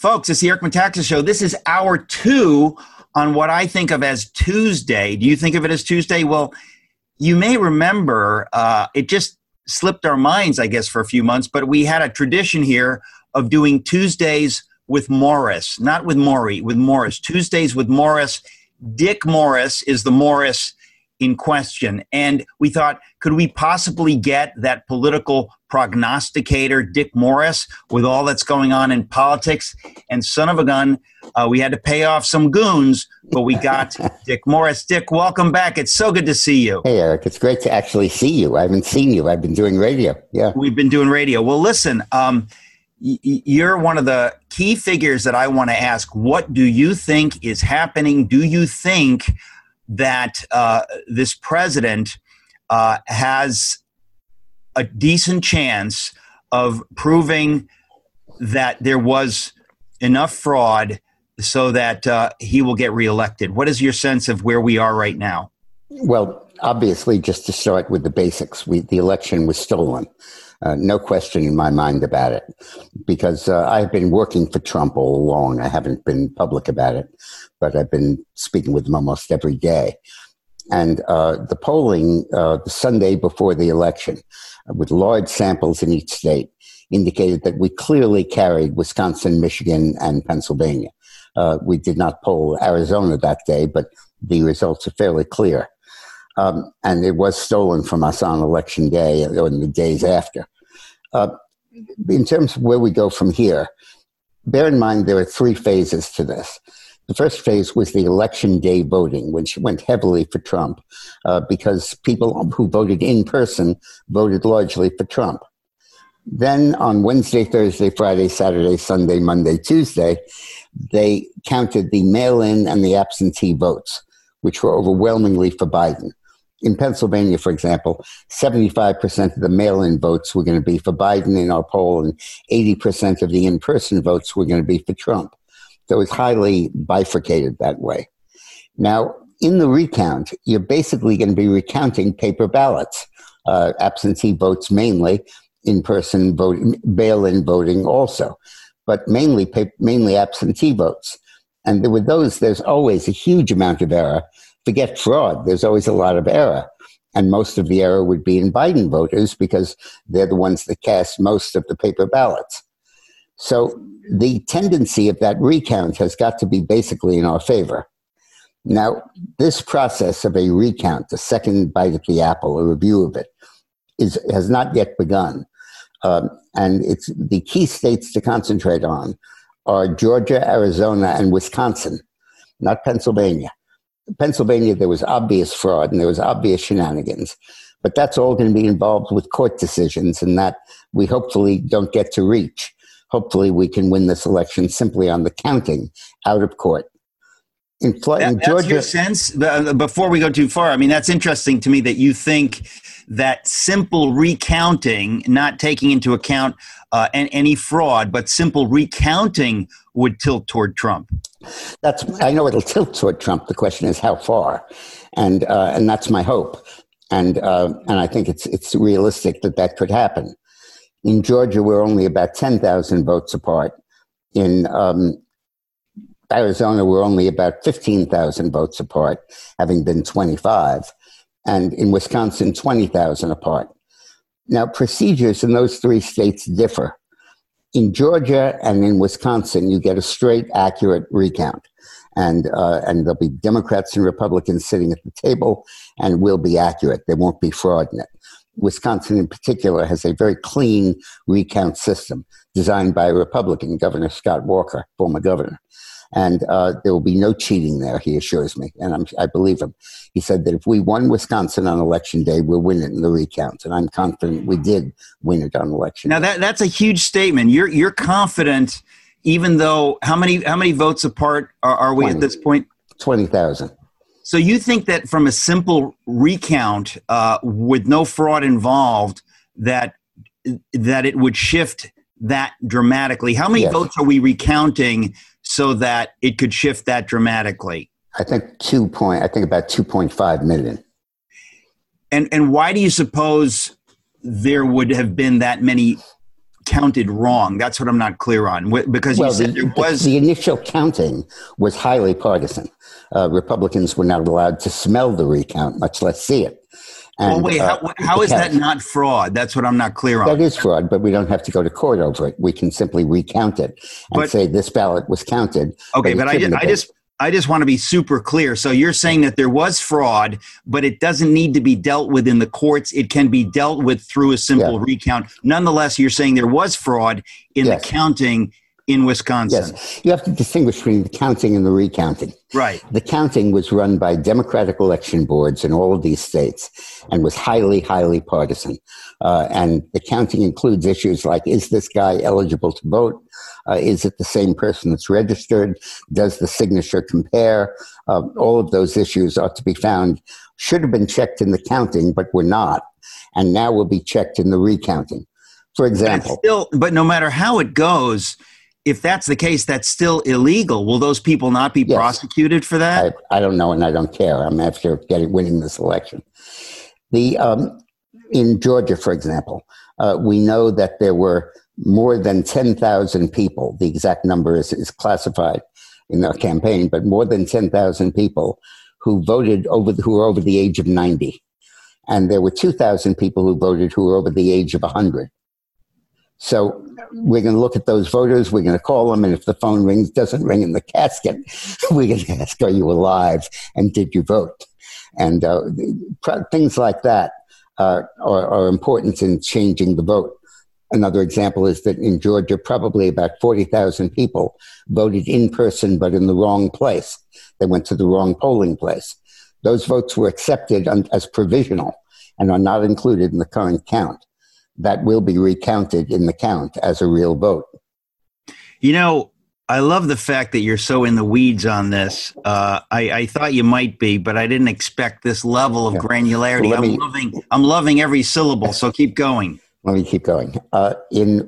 Folks, it's the Eric Metaxas Show. This is hour 2 on what I think of as Tuesday. Do you think of it as Tuesday? Well, you may remember it just slipped our minds, I guess, for a few months, but we had a tradition here of doing Tuesdays with Morris, not with Maury, with Morris. Tuesdays with Morris. Dick Morris is the Morris in question. And we thought, could we possibly get that political prognosticator, Dick Morris, with all that's going on in politics? And son of a gun, we had to pay off some goons, but we got Dick Morris. Dick, welcome back. It's so good to see you. Hey, Eric. It's great to actually see you. I haven't seen you. I've been doing radio. Yeah. We've been doing radio. Well, listen, you're one of the key figures that I want to ask. What do you think is happening? Do you think that this president has a decent chance of proving that there was enough fraud so that he will get reelected? What is your sense of where we are right now? Well, obviously, just to start with the basics, the election was stolen. No question in my mind about it, because I've been working for Trump all along. I haven't been public about it, but I've been speaking with him almost every day. And the polling the Sunday before the election, with large samples in each state, indicated that we clearly carried Wisconsin, Michigan, and Pennsylvania. We did not poll Arizona that day, but the results are fairly clear. And it was stolen from us on election day or in the days after. In terms of where we go from here, bear in mind there are 3 phases to this. The first phase was the election day voting, which went heavily for Trump because people who voted in person voted largely for Trump. Then on Wednesday, Thursday, Friday, Saturday, Sunday, Monday, Tuesday, they counted the mail-in and the absentee votes, which were overwhelmingly for Biden. In Pennsylvania, for example, 75% of the mail-in votes were going to be for Biden in our poll, and 80% of the in-person votes were going to be for Trump. So it was highly bifurcated that way. Now, in the recount, you're basically going to be recounting paper ballots, absentee votes mainly, in-person voting, mail-in voting also, but mainly absentee votes. And with those, there's always a huge amount of error. Forget fraud. There's always a lot of error. And most of the error would be in Biden voters because they're the ones that cast most of the paper ballots. So the tendency of that recount has got to be basically in our favor. Now, this process of a recount, the second bite at the apple, a review of it, has not yet begun. And it's the key states to concentrate on are Georgia, Arizona, and Wisconsin, not Pennsylvania. Pennsylvania, there was obvious fraud and there was obvious shenanigans, but that's all going to be involved with court decisions, and that we hopefully don't get to reach. Hopefully we can win this election simply on the counting out of court. In Georgia, that's your sense? Before we go too far, I mean, that's interesting to me that you think that simple recounting, not taking into account any fraud, but simple recounting would tilt toward Trump. I know it'll tilt toward Trump. The question is how far, and that's my hope, and I think it's realistic that could happen. In Georgia, we're only about 10,000 votes apart. In Arizona, we're only about 15,000 votes apart, having been 25. And in Wisconsin, 20,000 apart. Now, procedures in those 3 states differ. In Georgia and in Wisconsin, you get a straight, accurate recount. And there'll be Democrats and Republicans sitting at the table, and will be accurate. There won't be fraud in it. Wisconsin, in particular, has a very clean recount system designed by a Republican, Governor Scott Walker, former governor. And there will be no cheating there, he assures me, and I believe him. He said that if we won Wisconsin on Election Day, we'll win it in the recount, and I'm confident we did win it on Election Day. Now, that's a huge statement. You're confident, even though how many votes apart are we 20, at this point? 20,000. So you think that from a simple recount with no fraud involved, that it would shift that dramatically? How many votes are we recounting so that it could shift that dramatically? I think about 2.5 million. And why do you suppose there would have been that many counted wrong? That's what I'm not clear on. Because you said there was... The initial counting was highly partisan. Republicans were not allowed to smell the recount, much less see it. And, how is that not fraud? That's what I'm not clear on. That is fraud, but we don't have to go to court over it. We can simply recount it and say this ballot was counted. Okay, but I just want to be super clear. So you're saying that there was fraud, but it doesn't need to be dealt with in the courts. It can be dealt with through a simple recount. Nonetheless, you're saying there was fraud in the counting in Wisconsin. Yes, you have to distinguish between the counting and the recounting. Right. The counting was run by Democratic election boards in all of these states and was highly, highly partisan. And the counting includes issues like, is this guy eligible to vote? Is it the same person that's registered? Does the signature compare? All of those issues ought to be found, should have been checked in the counting, but were not, and now will be checked in the recounting. For example. But no matter how it goes, if that's the case, that's still illegal. Will those people not be prosecuted for that? I don't know, and I don't care. I'm after winning this election. In Georgia, for example, we know that there were more than 10,000 people. The exact number is classified in the campaign, but more than 10,000 people who voted who were over the age of 90. And there were 2,000 people who voted who were over the age of 100. So we're going to look at those voters, we're going to call them, and if the phone doesn't ring in the casket, we're going to ask, are you alive, and did you vote? And things like that are important in changing the vote. Another example is that in Georgia, probably about 40,000 people voted in person, but in the wrong place. They went to the wrong polling place. Those votes were accepted as provisional and are not included in the current count. That will be recounted in the count as a real vote. You know, I love the fact that you're so in the weeds on this. I thought you might be, but I didn't expect this level of granularity. Well, I'm loving every syllable, so keep going. Let me keep going. In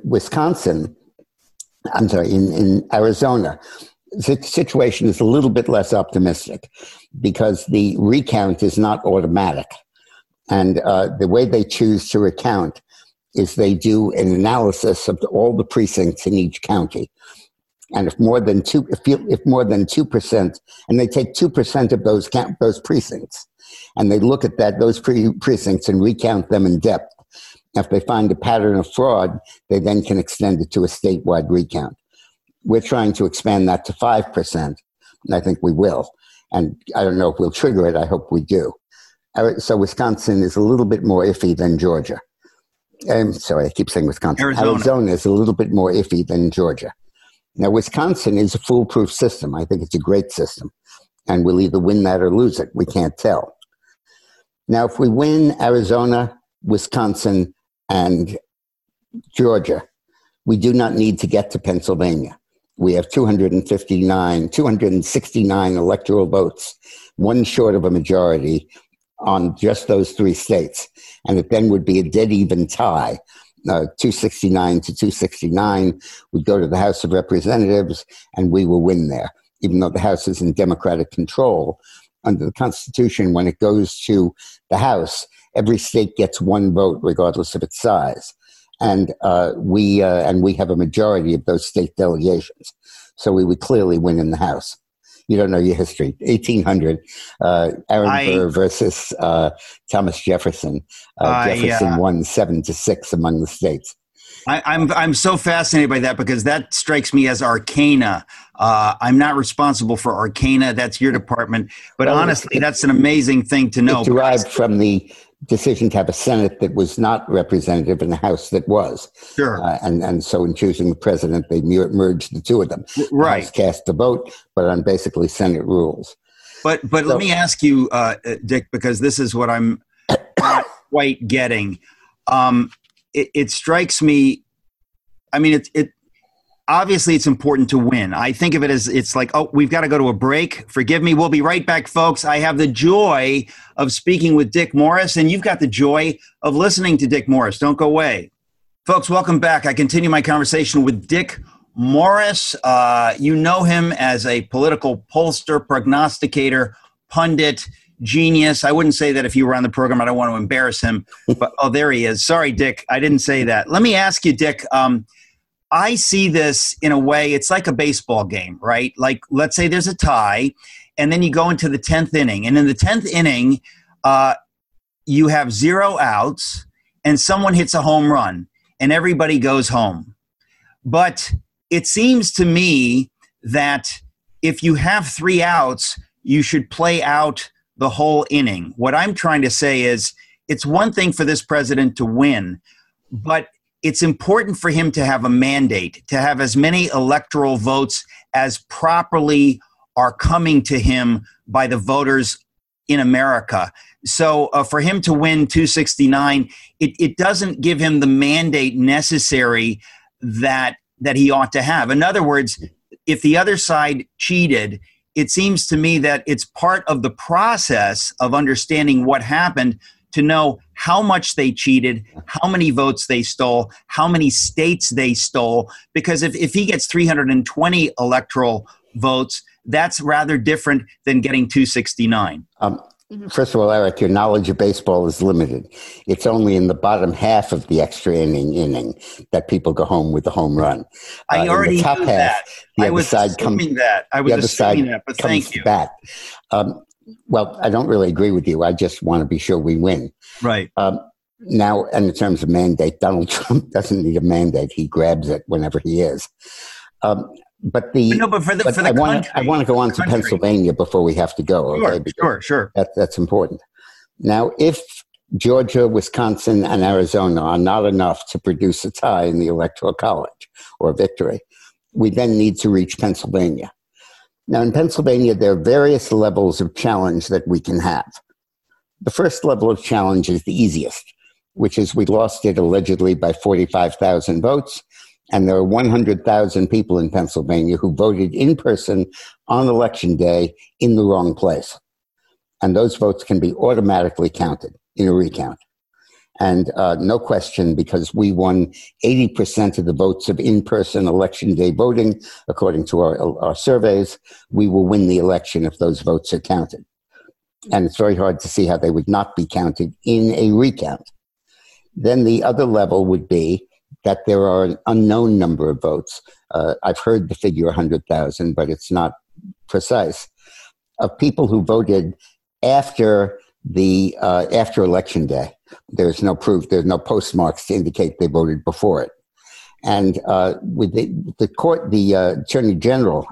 Arizona, the situation is a little bit less optimistic because the recount is not automatic. And the way they choose to recount is they do an analysis of all the precincts in each county. And if more than 2%, and they take 2% of those precincts, and they look at those precincts and recount them in depth. If they find a pattern of fraud, they then can extend it to a statewide recount. We're trying to expand that to 5%, and I think we will. And I don't know if we'll trigger it. I hope we do. So Wisconsin is a little bit more iffy than Georgia. I'm sorry, I keep saying Wisconsin. Arizona is a little bit more iffy than Georgia. Now, Wisconsin is a foolproof system. I think it's a great system. And we'll either win that or lose it. We can't tell. Now, if we win Arizona, Wisconsin, and Georgia, we do not need to get to Pennsylvania. We have 269 electoral votes, one short of a majority on just those three states. And it then would be a dead even tie. 269 to 269 would go to the House of Representatives, and we will win there, even though the House is in Democratic control. Under the Constitution, when it goes to the House, every state gets one vote, regardless of its size. And we have a majority of those state delegations. So we would clearly win in the House. You don't know your history. 1800, Aaron Burr versus Thomas Jefferson. Jefferson won 7-6 among the states. I'm so fascinated by that because that strikes me as arcana. I'm not responsible for arcana. That's your department. But honestly, that's an amazing thing to know. It derived from the decision to have a Senate that was not representative and a House that was. Sure. And so in choosing the president, they merged the two of them. Right. The House cast a vote, but on basically Senate rules. But let me ask you, Dick, because this is what I'm not quite getting. It strikes me, I mean, obviously it's important to win. I think of it as it's like, oh, we've got to go to a break. Forgive me. We'll be right back, folks. I have the joy of speaking with Dick Morris, and you've got the joy of listening to Dick Morris. Don't go away. Folks, welcome back. I continue my conversation with Dick Morris. You know him as a political pollster, prognosticator, pundit. genius. I wouldn't say that if he were on the program. I don't want to embarrass him. But oh, there he is. Sorry, Dick. I didn't say that. Let me ask you, Dick. I see this in a way, it's like a baseball game, right? Like, let's say there's a tie, and then you go into the 10th inning. And in the 10th inning, you have 0 outs, and someone hits a home run, and everybody goes home. But it seems to me that if you have 3 outs, you should play out the whole inning. What I'm trying to say is it's one thing for this president to win, but it's important for him to have a mandate, to have as many electoral votes as properly are coming to him by the voters in America. So for him to win 269, it doesn't give him the mandate necessary that he ought to have. In other words, if the other side cheated, it seems to me that it's part of the process of understanding what happened to know how much they cheated, how many votes they stole, how many states they stole. Because if he gets 320 electoral votes, that's rather different than getting 269. First of all, Eric, your knowledge of baseball is limited. It's only in the bottom half of the extra inning that people go home with the home run. I already top knew half, that. The I other was side assuming that. I was assuming that, but thank you. Back. Well, I don't really agree with you. I just want to be sure we win. Right. Now, and in terms of mandate, Donald Trump doesn't need a mandate. He grabs it whenever he is. For the country. I want to go on to Pennsylvania before we have to go. Okay? Sure. That's important. Now, if Georgia, Wisconsin, and Arizona are not enough to produce a tie in the Electoral College or victory, we then need to reach Pennsylvania. Now, in Pennsylvania, there are various levels of challenge that we can have. The first level of challenge is the easiest, which is we lost it allegedly by 45,000 votes. And there are 100,000 people in Pennsylvania who voted in person on Election Day in the wrong place. And those votes can be automatically counted in a recount. And no question, because we won 80% of the votes of in-person Election Day voting, according to our surveys, we will win the election if those votes are counted. And it's very hard to see how they would not be counted in a recount. Then the other level would be that there are an unknown number of votes. I've heard the figure 100,000, but it's not precise, of people who voted after Election Day. There's no proof. There's no postmarks to indicate they voted before it. And with the Attorney General,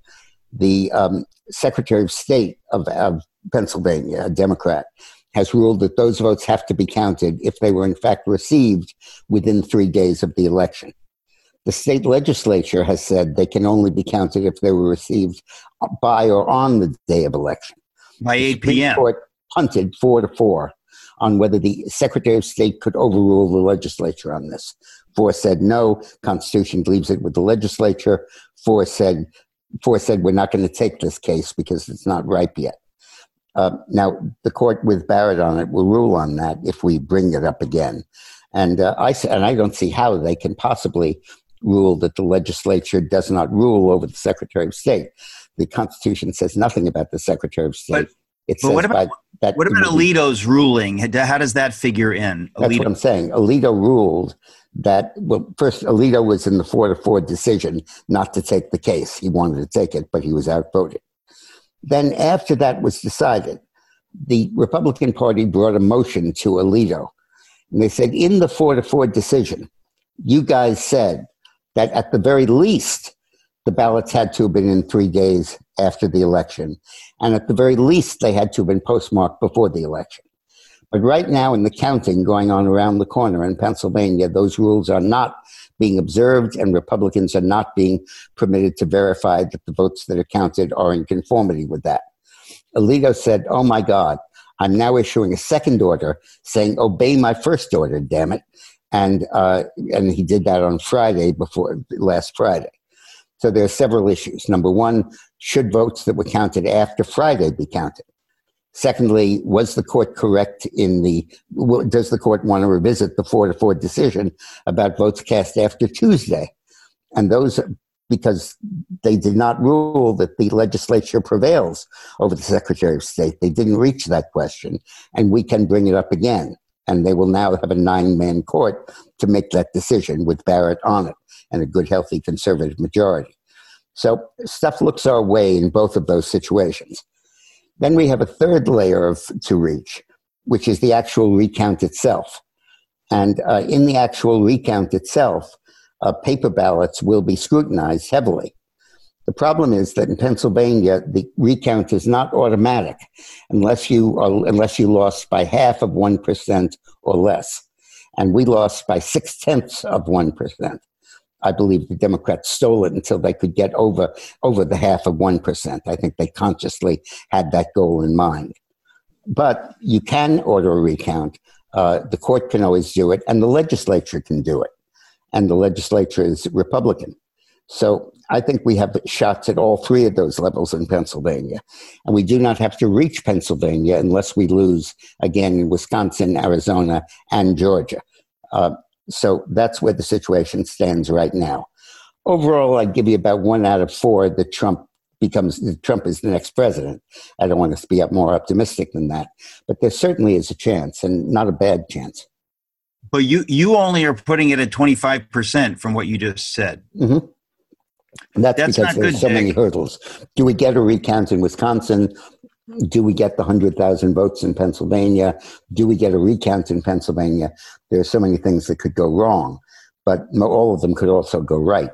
the Secretary of State of Pennsylvania, a Democrat, has ruled that those votes have to be counted if they were in fact received within 3 days of the election. The state legislature has said they can only be counted if they were received by or on the day of election. By 8 p.m. The court punted 4-4 on whether the Secretary of State could overrule the legislature on this. 4 said no, Constitution leaves it with the legislature. 4 said we're not going to take this case because it's not ripe yet. Now, the court with Barrett on it will rule on that if we bring it up again. And I don't see how they can possibly rule that the legislature does not rule over the Secretary of State. The Constitution says nothing about the Secretary of State. But what about Alito's ruling? How does that figure in? That's what I'm saying. Alito ruled that, well, first, Alito was in the 4-4 decision not to take the case. He wanted to take it, but he was outvoted. Then after that was decided, the Republican Party brought a motion to Alito. And they said, in the 4-4 decision, you guys said that at the very least, the ballots had to have been in 3 days after the election. And at the very least, they had to have been postmarked before the election. But right now, in the counting going on around the corner in Pennsylvania, those rules are not being observed, and Republicans are not being permitted to verify that the votes that are counted are in conformity with that. Alito said, oh my God, I'm now issuing a second order saying, obey my first order, damn it. And he did that on last Friday. So there are several issues. Number one, should votes that were counted after Friday be counted? Secondly, was the court correct does the court want to revisit the 4-4 decision about votes cast after Tuesday? And those because they did not rule that the legislature prevails over the Secretary of State. They didn't reach that question, and we can bring it up again. And they will now have a 9-man court to make that decision with Barrett on it and a good, healthy conservative majority. So stuff looks our way in both of those situations. Then we have a third layer to reach, which is the actual recount itself. And in the actual recount itself, paper ballots will be scrutinized heavily. The problem is that in Pennsylvania, the recount is not automatic unless you lost by 0.5% or less. And we lost by 0.6%. I believe the Democrats stole it until they could get over the 0.5%. I think they consciously had that goal in mind. But you can order a recount. The court can always do it, and the legislature can do it. And the legislature is Republican. So I think we have shots at all three of those levels in Pennsylvania. And we do not have to reach Pennsylvania unless we lose again in Wisconsin, Arizona, and Georgia. So that's where the situation stands right now. Overall, I'd give you about 1 out of 4 that Trump is the next president. I don't want to be more optimistic than that. But there certainly is a chance, and not a bad chance. But you only are putting it at 25% from what you just said. Mm-hmm. That's because there's so many hurdles. Do we get a recount in Wisconsin? Do we get the 100,000 votes in Pennsylvania? Do we get a recount in Pennsylvania? There are so many things that could go wrong, but all of them could also go right.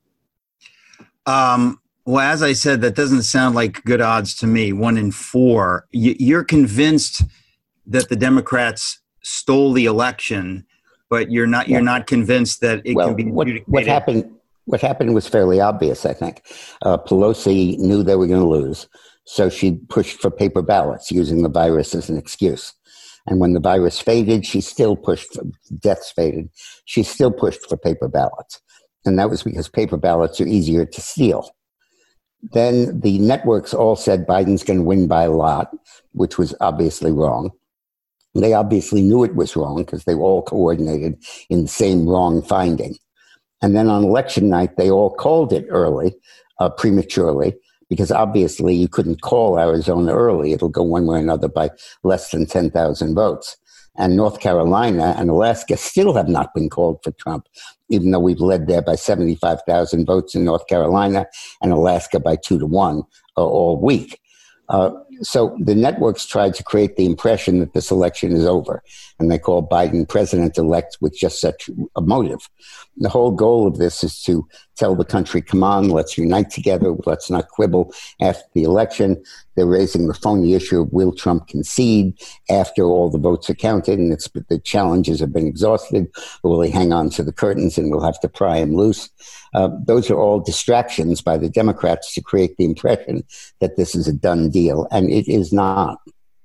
Well, as I said, that doesn't sound like good odds to me. 1 in 4. You're convinced that the Democrats stole the election, but you're not convinced that it can be adjudicated. What happened was fairly obvious, I think. Pelosi knew they were going to lose, so she pushed for paper ballots using the virus as an excuse. And when the virus faded, deaths faded, she still pushed for paper ballots. And that was because paper ballots are easier to steal. Then the networks all said Biden's going to win by a lot, which was obviously wrong. They obviously knew it was wrong because they were all coordinated in the same wrong finding. And then on election night, they all called it early, prematurely, because obviously you couldn't call Arizona early. It'll go one way or another by less than 10,000 votes. And North Carolina and Alaska still have not been called for Trump, even though we've led there by 75,000 votes in North Carolina and Alaska by 2-1 all week. So the networks tried to create the impression that this election is over, and they call Biden president-elect with just such a motive. The whole goal of this is to tell the country, come on, let's unite together, let's not quibble after the election. They're raising the phony issue of will Trump concede after all the votes are counted and the challenges have been exhausted, or will he hang on to the curtains and we'll have to pry him loose? Those are all distractions by the Democrats to create the impression that this is a done deal, and it is not.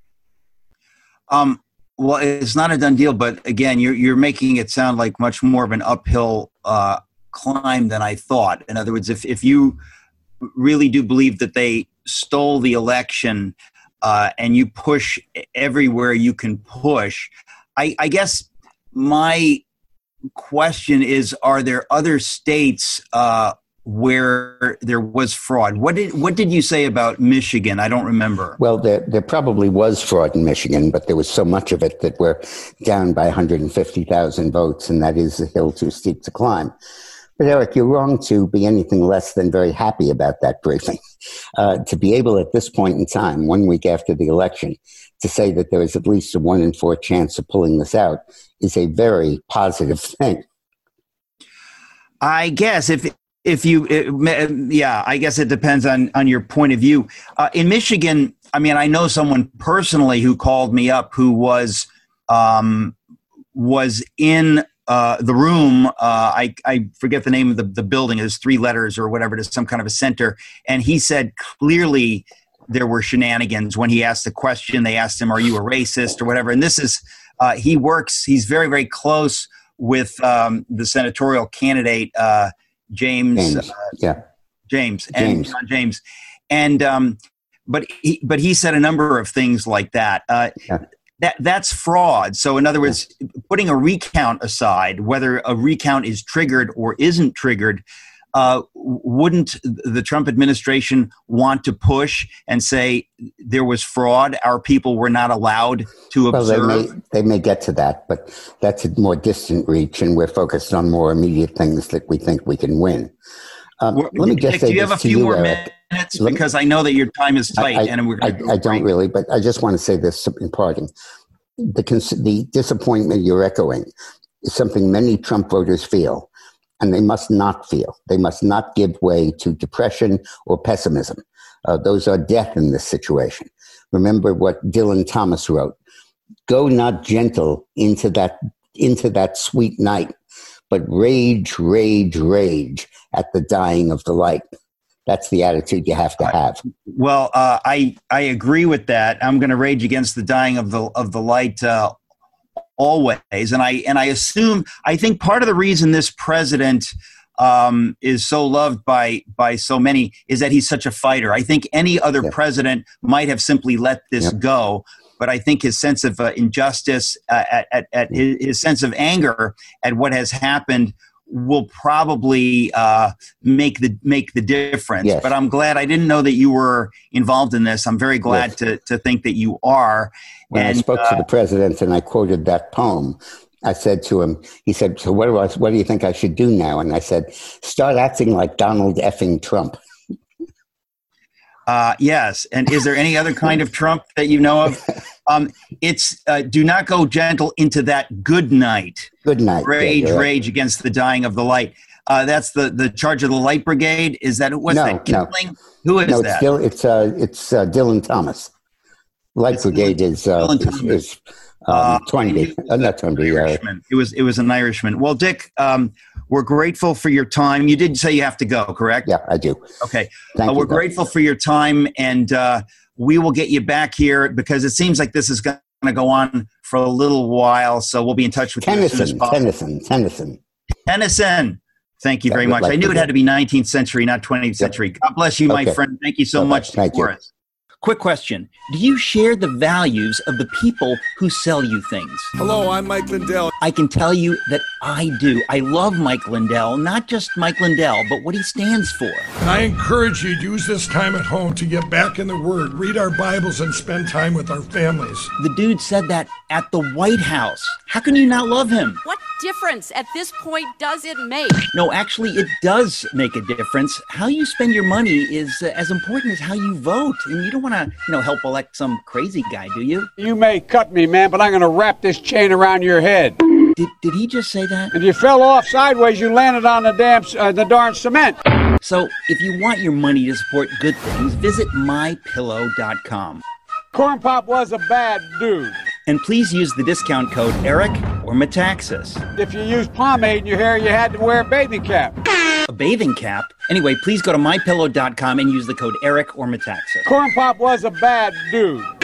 Well, it's not a done deal, but again, you're making it sound like much more of an uphill climb than I thought. In other words, if you really do believe that they stole the election and you push everywhere you can push, I guess my question is, are there other states where there was fraud? What did you say about Michigan? I don't remember. Well, there probably was fraud in Michigan, but there was so much of it that we're down by 150,000 votes, and that is a hill too steep to climb. But Eric, you're wrong to be anything less than very happy about that briefing. To be able at this point in time, 1 week after the election, to say that there is at least a 1 in 4 chance of pulling this out is a very positive thing. I guess I guess it depends on your point of view. In Michigan, I mean, I know someone personally who called me up who was in the room. I forget the name of the building. It was 3 letters or whatever. It is some kind of a center. And he said clearly there were shenanigans when he asked the question. They asked him, "Are you a racist?" or whatever. And this is he's very, very close with the senatorial candidate James. And but he said a number of things like that. That's fraud. So in other words, putting a recount aside, whether a recount is triggered or isn't triggered, wouldn't the Trump administration want to push and say there was fraud? Our people were not allowed to observe? Well, they may get to that, but that's a more distant reach, and we're focused on more immediate things that we think we can win. Let me just say, do you have a few more minutes? Because I know that your time is tight. I don't really, but I just want to say this in parting. The disappointment you're echoing is something many Trump voters feel, and they must not feel. They must not give way to depression or pessimism. Those are death in this situation. Remember what Dylan Thomas wrote: "Go not gentle into that sweet night, but rage, rage, rage at the dying of the light." That's the attitude you have to have. Well, I agree with that. I'm going to rage against the dying of the light always, and I think part of the reason this president is so loved by so many is that he's such a fighter. I think any other president might have simply let this go, but I think his sense of injustice, at his sense of anger at what has happened, will probably make the difference. Yes. But I'm glad. I didn't know that you were involved in this. I'm very glad to think that you are. When I spoke to the president and I quoted that poem, I said to him, he said, "So what do you think I should do now?" And I said, "Start acting like Donald effing Trump." Yes. And is there any other kind of Trump that you know of? It's do not go gentle into that good night. Good night. Rage against the dying of the light. That's the charge of the Light Brigade. Is that that? Kipling? No. Who is that? It's Dylan Thomas. Light Brigade is Toynbee. Not Toynbee. It was an Irishman. Well, Dick, we're grateful for your time. You did say you have to go, correct? Yeah, I do. Okay. Thank you. We're grateful for your time, and we will get you back here because it seems like this is going to go on for a little while. So we'll be in touch with you as soon as possible. Tennyson. Thank you very much. I knew it had to be 19th century, not 20th century. God bless you, my friend. Thank you so much for us. Quick question. Do you share the values of the people who sell you things? Hello, I'm Mike Lindell. I can tell you that I do. I love Mike Lindell, not just Mike Lindell, but what he stands for. I encourage you to use this time at home to get back in the Word, read our Bibles, and spend time with our families. The dude said that at the White House. How can you not love him? What difference at this point does it make? No, actually, it does make a difference. How you spend your money is as important as how you vote. And you don't want to, help elect some crazy guy, do you? You may cut me, man, but I'm going to wrap this chain around your head. Did he just say that? If you fell off sideways, you landed on the darn cement. So if you want your money to support good things, visit mypillow.com. Corn Pop was a bad dude. And please use the discount code ERIC or Metaxas. If you used pomade in your hair, you had to wear a bathing cap. A bathing cap? Anyway, please go to mypillow.com and use the code ERIC or Metaxas. Corn Pop was a bad dude.